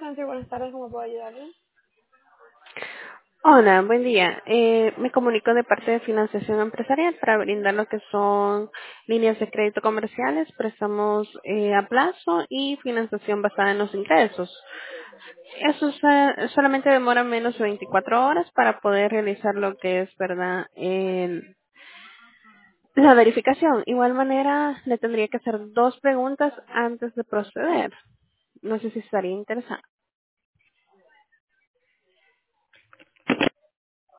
Nancy, buenas tardes, ¿cómo puedo ayudarle? Hola, buen día. Me comunico de parte de financiación empresarial para brindar lo que son líneas de crédito comerciales, préstamos a plazo y financiación basada en los ingresos. Eso solamente demora menos de 24 horas para poder realizar lo que es, ¿verdad? La verificación. Igual manera, le tendría que hacer dos preguntas antes de proceder. No sé si estaría interesado.